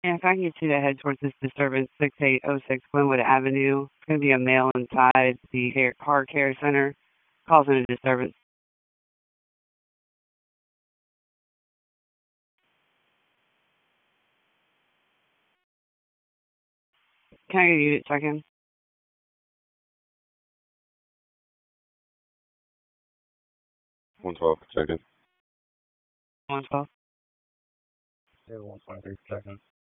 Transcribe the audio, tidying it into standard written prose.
And if I can get you to head towards this disturbance, 6806 Glenwood Avenue, it's going to be a male inside the Hard Care Center causing a disturbance. Can I get you to check in? 112, check in. 112. Yeah, 123 seconds.